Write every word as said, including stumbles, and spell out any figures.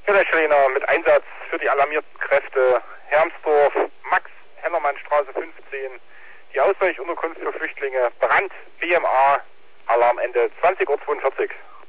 Schillerschreiner mit Einsatz für die alarmierten Kräfte Hermsdorf, Max-Hennermann-Straße fünfzehn, die Ausweichunterkunft für Flüchtlinge, Brand, B M A, Alarmende zwanzig Uhr zweiundvierzig.